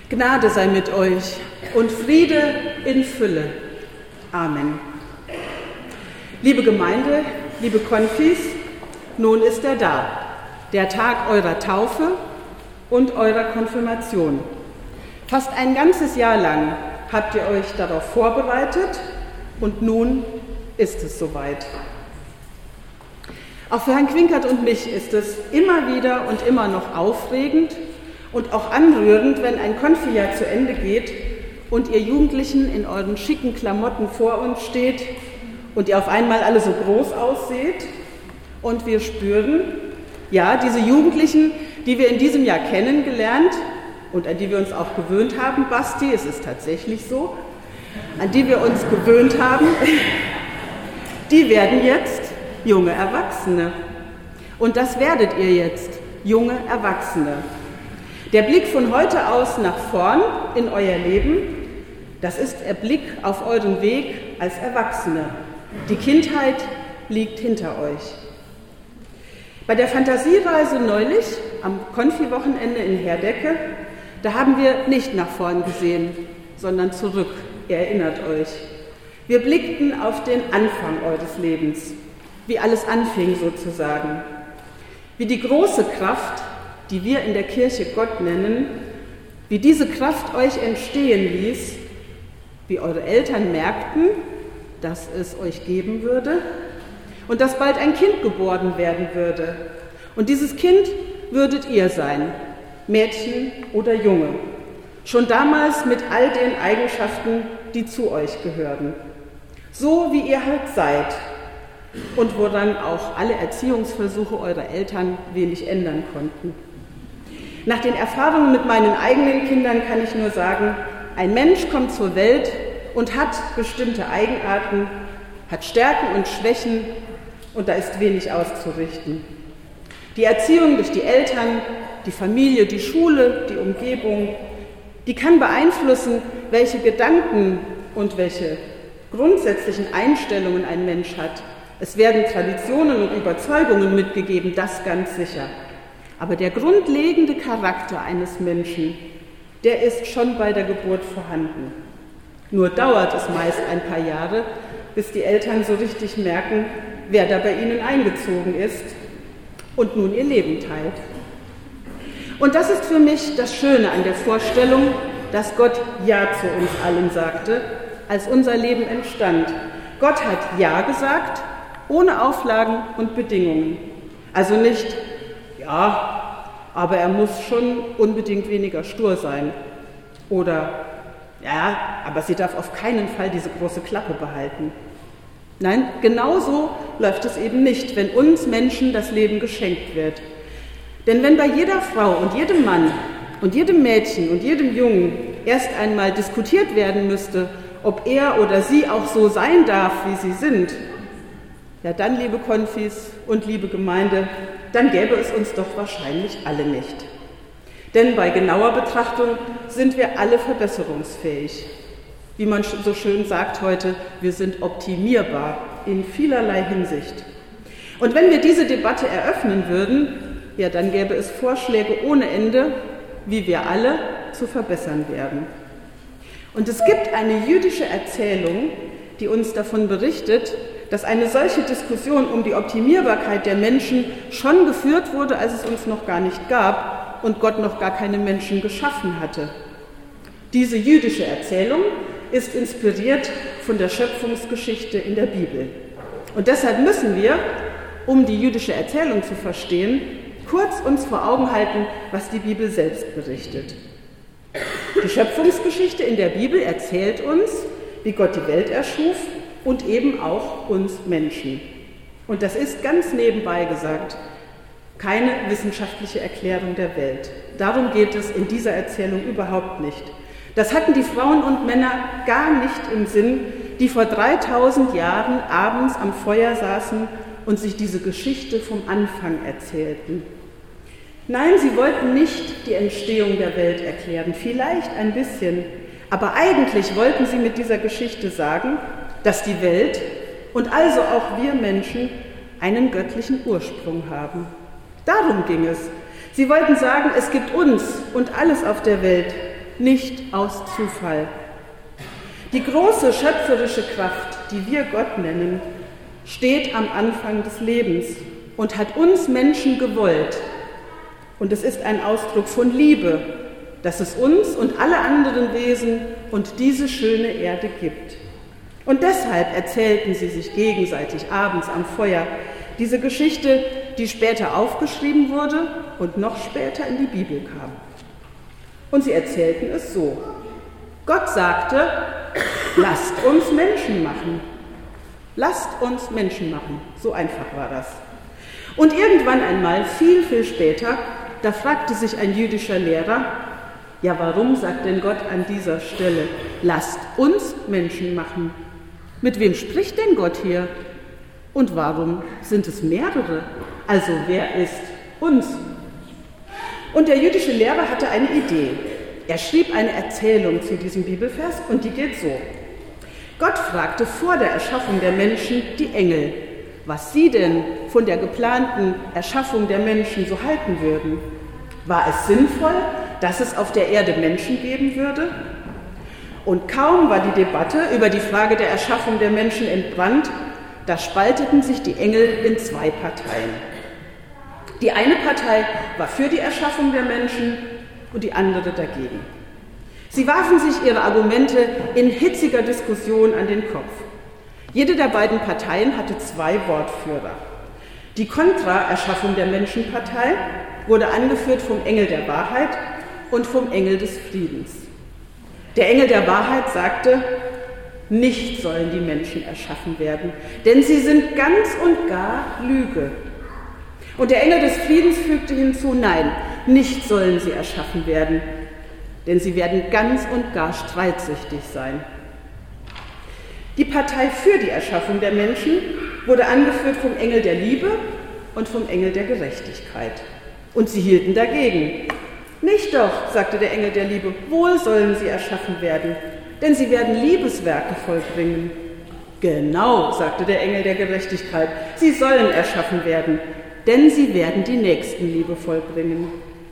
Gnade sei mit euch und Friede in Fülle. Amen. Liebe Gemeinde, liebe Konfis, nun ist er da, der Tag eurer Taufe und eurer Konfirmation. Fast ein ganzes Jahr lang habt ihr euch darauf vorbereitet und nun ist es soweit. Auch für Herrn Quinkert und mich ist es immer wieder und immer noch aufregend und auch anrührend, wenn ein Konfijahr zu Ende geht und ihr Jugendlichen in euren schicken Klamotten vor uns steht und ihr auf einmal alle so groß ausseht und wir spüren, ja, diese Jugendlichen, die wir in diesem Jahr kennengelernt und an die wir uns auch gewöhnt haben, Basti, es ist tatsächlich so, an die wir uns gewöhnt haben, die werden jetzt junge Erwachsene. Und das werdet ihr jetzt, junge Erwachsene. Der Blick von heute aus nach vorn in euer Leben, das ist der Blick auf euren Weg als Erwachsene. Die Kindheit liegt hinter euch. Bei der Fantasiereise neulich, am Konfi-Wochenende in Herdecke, da haben wir nicht nach vorn gesehen, sondern zurück. Ihr erinnert euch. Wir blickten auf den Anfang eures Lebens, wie alles anfing sozusagen. Wie die große Kraft, die wir in der Kirche Gott nennen, wie diese Kraft euch entstehen ließ, wie eure Eltern merkten, dass es euch geben würde und dass bald ein Kind geboren werden würde. Und dieses Kind würdet ihr sein, Mädchen oder Junge, schon damals mit all den Eigenschaften, die zu euch gehörten. So wie ihr halt seid und woran auch alle Erziehungsversuche eurer Eltern wenig ändern konnten. Nach den Erfahrungen mit meinen eigenen Kindern kann ich nur sagen, ein Mensch kommt zur Welt und hat bestimmte Eigenarten, hat Stärken und Schwächen und da ist wenig auszurichten. Die Erziehung durch die Eltern, die Familie, die Schule, die Umgebung, die kann beeinflussen, welche Gedanken und welche grundsätzlichen Einstellungen ein Mensch hat. Es werden Traditionen und Überzeugungen mitgegeben, das ganz sicher. Aber der grundlegende Charakter eines Menschen, der ist schon bei der Geburt vorhanden. Nur dauert es meist ein paar Jahre, bis die Eltern so richtig merken, wer da bei ihnen eingezogen ist und nun ihr Leben teilt. Und das ist für mich das Schöne an der Vorstellung, dass Gott Ja zu uns allen sagte, als unser Leben entstand. Gott hat Ja gesagt, ohne Auflagen und Bedingungen. Also nicht, ja, aber er muss schon unbedingt weniger stur sein. Oder, ja, aber sie darf auf keinen Fall diese große Klappe behalten. Nein, genauso läuft es eben nicht, wenn uns Menschen das Leben geschenkt wird. Denn wenn bei jeder Frau und jedem Mann und jedem Mädchen und jedem Jungen erst einmal diskutiert werden müsste, ob er oder sie auch so sein darf, wie sie sind, ja dann, liebe Konfis und liebe Gemeinde, dann gäbe es uns doch wahrscheinlich alle nicht. Denn bei genauer Betrachtung sind wir alle verbesserungsfähig. Wie man so schön sagt heute, wir sind optimierbar in vielerlei Hinsicht. Und wenn wir diese Debatte eröffnen würden, ja, dann gäbe es Vorschläge ohne Ende, wie wir alle zu verbessern werden. Und es gibt eine jüdische Erzählung, die uns davon berichtet, dass eine solche Diskussion um die Optimierbarkeit der Menschen schon geführt wurde, als es uns noch gar nicht gab und Gott noch gar keine Menschen geschaffen hatte. Diese jüdische Erzählung ist inspiriert von der Schöpfungsgeschichte in der Bibel. Und deshalb müssen wir, um die jüdische Erzählung zu verstehen, kurz uns vor Augen halten, was die Bibel selbst berichtet. Die Schöpfungsgeschichte in der Bibel erzählt uns, wie Gott die Welt erschuf und eben auch uns Menschen. Und das ist ganz nebenbei gesagt keine wissenschaftliche Erklärung der Welt. Darum geht es in dieser Erzählung überhaupt nicht. Das hatten die Frauen und Männer gar nicht im Sinn, die vor 3000 Jahren abends am Feuer saßen und sich diese Geschichte vom Anfang erzählten. Nein, sie wollten nicht die Entstehung der Welt erklären, vielleicht ein bisschen, aber eigentlich wollten sie mit dieser Geschichte sagen, dass die Welt und also auch wir Menschen einen göttlichen Ursprung haben. Darum ging es. Sie wollten sagen, es gibt uns und alles auf der Welt, nicht aus Zufall. Die große schöpferische Kraft, die wir Gott nennen, steht am Anfang des Lebens und hat uns Menschen gewollt. Und es ist ein Ausdruck von Liebe, dass es uns und alle anderen Wesen und diese schöne Erde gibt. Und deshalb erzählten sie sich gegenseitig abends am Feuer diese Geschichte, die später aufgeschrieben wurde und noch später in die Bibel kam. Und sie erzählten es so: Gott sagte, lasst uns Menschen machen. Lasst uns Menschen machen. So einfach war das. Und irgendwann einmal, viel, viel später, da fragte sich ein jüdischer Lehrer, ja, warum sagt denn Gott an dieser Stelle, lasst uns Menschen machen? Mit wem spricht denn Gott hier? Und warum sind es mehrere? Also wer ist uns? Und der jüdische Lehrer hatte eine Idee. Er schrieb eine Erzählung zu diesem Bibelvers und die geht so. Gott fragte vor der Erschaffung der Menschen die Engel, was sie denn von der geplanten Erschaffung der Menschen so halten würden. War es sinnvoll, dass es auf der Erde Menschen geben würde? Und kaum war die Debatte über die Frage der Erschaffung der Menschen entbrannt, da spalteten sich die Engel in zwei Parteien. Die eine Partei war für die Erschaffung der Menschen und die andere dagegen. Sie warfen sich ihre Argumente in hitziger Diskussion an den Kopf. Jede der beiden Parteien hatte zwei Wortführer. Die Kontra-Erschaffung der Menschenpartei wurde angeführt vom Engel der Wahrheit und vom Engel des Friedens. Der Engel der Wahrheit sagte, nicht sollen die Menschen erschaffen werden, denn sie sind ganz und gar Lüge. Und der Engel des Friedens fügte hinzu, nein, nicht sollen sie erschaffen werden, denn sie werden ganz und gar streitsüchtig sein. Die Partei für die Erschaffung der Menschen wurde angeführt vom Engel der Liebe und vom Engel der Gerechtigkeit. Und sie hielten dagegen. Nicht doch, sagte der Engel der Liebe, wohl sollen sie erschaffen werden, denn sie werden Liebeswerke vollbringen. Genau, sagte der Engel der Gerechtigkeit, sie sollen erschaffen werden, denn sie werden die Nächstenliebe vollbringen.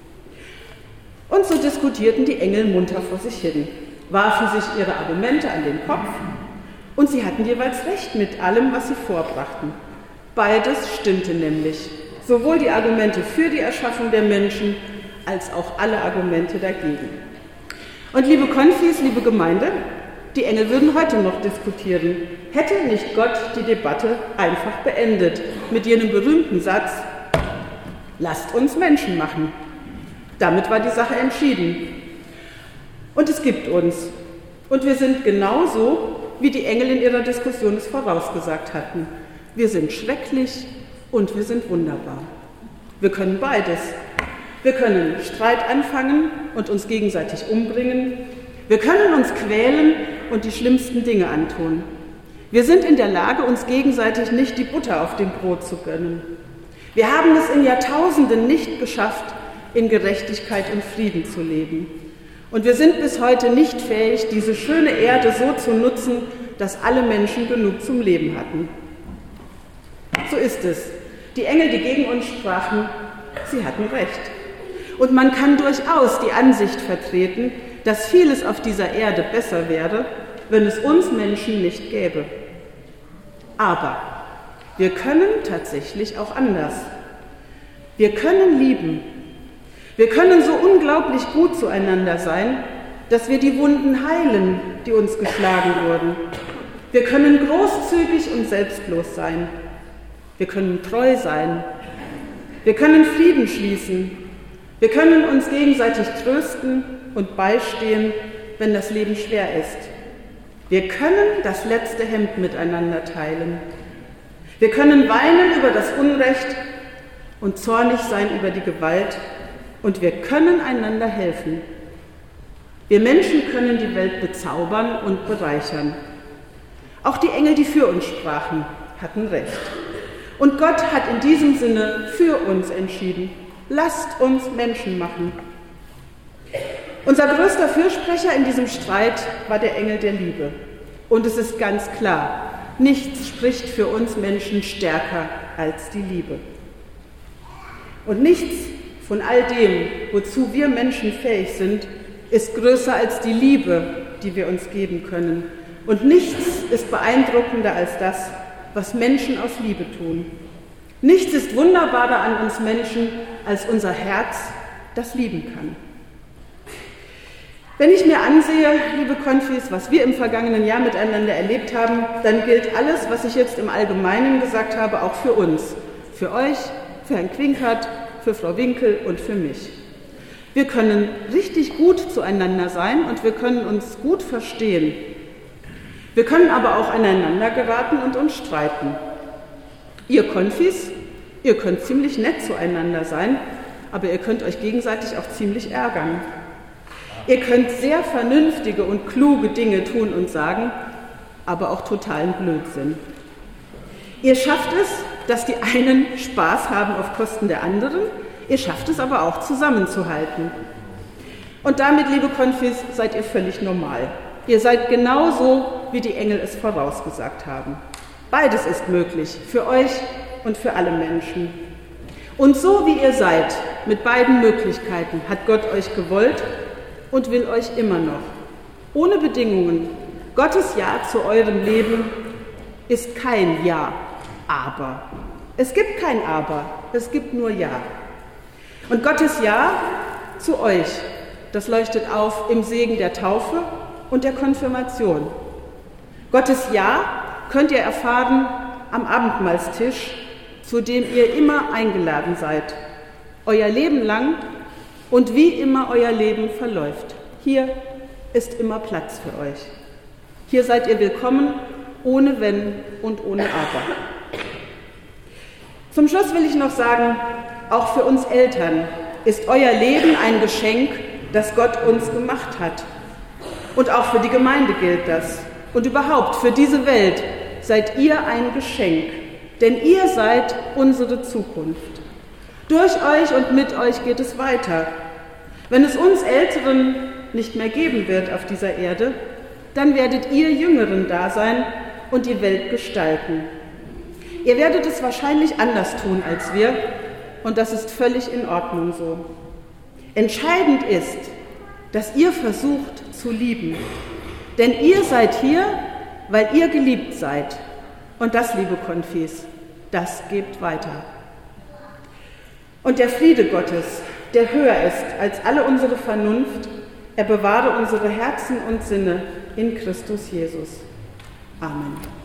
Und so diskutierten die Engel munter vor sich hin, warfen sich ihre Argumente an den Kopf und sie hatten jeweils recht mit allem, was sie vorbrachten. Beides stimmte nämlich, sowohl die Argumente für die Erschaffung der Menschen als auch alle Argumente dagegen. Und liebe Konfis, liebe Gemeinde, die Engel würden heute noch diskutieren, hätte nicht Gott die Debatte einfach beendet mit jenem berühmten Satz, lasst uns Menschen machen. Damit war die Sache entschieden. Und es gibt uns. Und wir sind genauso, wie die Engel in ihrer Diskussion es vorausgesagt hatten. Wir sind schrecklich und wir sind wunderbar. Wir können beides. Wir können Streit anfangen und uns gegenseitig umbringen. Wir können uns quälen und die schlimmsten Dinge antun. Wir sind in der Lage, uns gegenseitig nicht die Butter auf dem Brot zu gönnen. Wir haben es in Jahrtausenden nicht geschafft, in Gerechtigkeit und Frieden zu leben. Und wir sind bis heute nicht fähig, diese schöne Erde so zu nutzen, dass alle Menschen genug zum Leben hatten. So ist es. Die Engel, die gegen uns sprachen, sie hatten recht. Und man kann durchaus die Ansicht vertreten, dass vieles auf dieser Erde besser wäre, wenn es uns Menschen nicht gäbe. Aber wir können tatsächlich auch anders. Wir können lieben. Wir können so unglaublich gut zueinander sein, dass wir die Wunden heilen, die uns geschlagen wurden. Wir können großzügig und selbstlos sein. Wir können treu sein. Wir können Frieden schließen. Wir können uns gegenseitig trösten und beistehen, wenn das Leben schwer ist. Wir können das letzte Hemd miteinander teilen. Wir können weinen über das Unrecht und zornig sein über die Gewalt. Und wir können einander helfen. Wir Menschen können die Welt bezaubern und bereichern. Auch die Engel, die für uns sprachen, hatten recht. Und Gott hat in diesem Sinne für uns entschieden. Lasst uns Menschen machen. Unser größter Fürsprecher in diesem Streit war der Engel der Liebe. Und es ist ganz klar, nichts spricht für uns Menschen stärker als die Liebe. Und nichts von all dem, wozu wir Menschen fähig sind, ist größer als die Liebe, die wir uns geben können. Und nichts ist beeindruckender als das, was Menschen aus Liebe tun. Nichts ist wunderbarer an uns Menschen als unser Herz, das lieben kann. Wenn ich mir ansehe, liebe Konfis, was wir im vergangenen Jahr miteinander erlebt haben, dann gilt alles, was ich jetzt im Allgemeinen gesagt habe, auch für uns. Für euch, für Herrn Quinkert, für Frau Winkel und für mich. Wir können richtig gut zueinander sein und wir können uns gut verstehen. Wir können aber auch aneinander geraten und uns streiten. Ihr Konfis, ihr könnt ziemlich nett zueinander sein, aber ihr könnt euch gegenseitig auch ziemlich ärgern. Ihr könnt sehr vernünftige und kluge Dinge tun und sagen, aber auch totalen Blödsinn. Ihr schafft es, dass die einen Spaß haben auf Kosten der anderen, ihr schafft es aber auch zusammenzuhalten. Und damit, liebe Konfis, seid ihr völlig normal. Ihr seid genauso, wie die Engel es vorausgesagt haben. Beides ist möglich, für euch und für alle Menschen. Und so wie ihr seid, mit beiden Möglichkeiten, hat Gott euch gewollt und will euch immer noch. Ohne Bedingungen. Gottes Ja zu eurem Leben ist kein Ja, aber. Es gibt kein Aber, es gibt nur Ja. Und Gottes Ja zu euch, das leuchtet auf im Segen der Taufe und der Konfirmation. Gottes Ja könnt ihr erfahren am Abendmahlstisch, zu dem ihr immer eingeladen seid, euer Leben lang und wie immer euer Leben verläuft. Hier ist immer Platz für euch. Hier seid ihr willkommen, ohne Wenn und ohne Aber. Zum Schluss will ich noch sagen, auch für uns Eltern ist euer Leben ein Geschenk, das Gott uns gemacht hat. Und auch für die Gemeinde gilt das. Und überhaupt für diese Welt seid ihr ein Geschenk, denn ihr seid unsere Zukunft. Durch euch und mit euch geht es weiter. Wenn es uns Älteren nicht mehr geben wird auf dieser Erde, dann werdet ihr Jüngeren da sein und die Welt gestalten. Ihr werdet es wahrscheinlich anders tun als wir, und das ist völlig in Ordnung so. Entscheidend ist, dass ihr versucht zu lieben. Denn ihr seid hier, weil ihr geliebt seid. Und das, liebe Konfis, das gebt weiter. Und der Friede Gottes, der höher ist als alle unsere Vernunft, er bewahre unsere Herzen und Sinne in Christus Jesus. Amen.